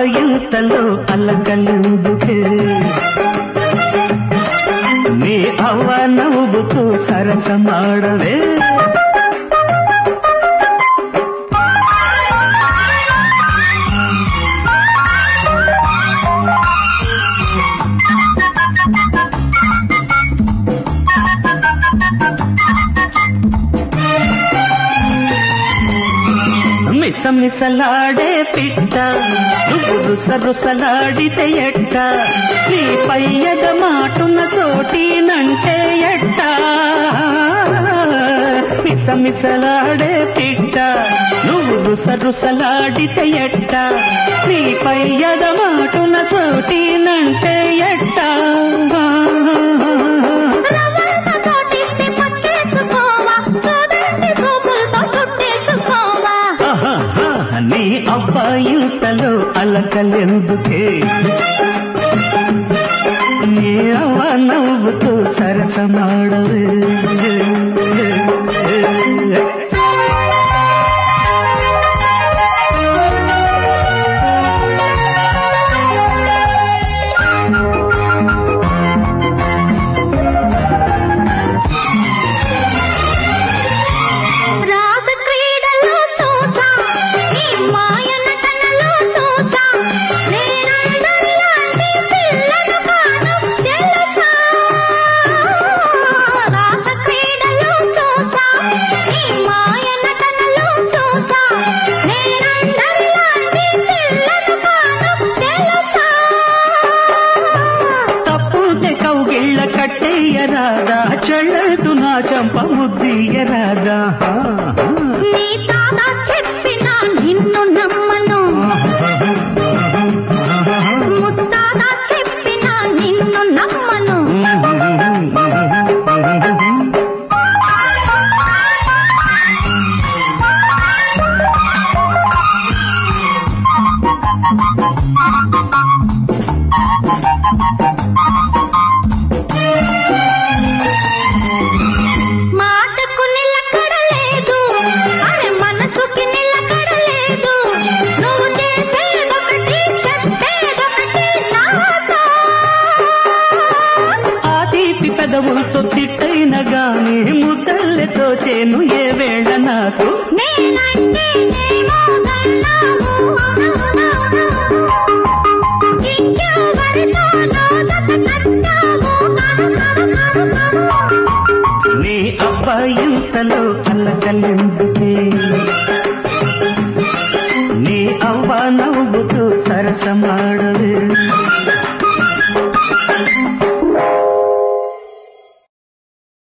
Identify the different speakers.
Speaker 1: అబ్బాయింతలో అల్లకలుందుకే నీ అవ్వ నవ్వుతూ సరసమాడవే మిసమిసలాడే పిట్ట నువ్వు రుసరుసలాడితే ఎట్ట నీ పయ్యద మాటున్న చోటినంటే ఎట్ట మిసమిసలాడే పిట్ట నువ్వు రుసరుసలాడితే ఎట్ట నీ పయ్యద మాటున్న చోటినంటే ఎట్ట నీ అబ్బాయింతలో అలకలెందుకే నీ అవ్వ నవ్వుతూ సరసమాడవే కట్టేయరాదా చెల్లెదు నా చంప ముద్దీయరాదా
Speaker 2: నీ తాత చెప్పిన నిన్ను నమ్మను ముత్తాత చెప్పిన నిన్ను నమ్మను
Speaker 1: పెదవులతో తిట్టైన గాని ముద్దల్లెతో చేను ఏ వేళ నాకు నీ అబ్బాయింతలో అల్లకలెందుకే నీ అవ్వ నవ్వుతూ సరసమాడవే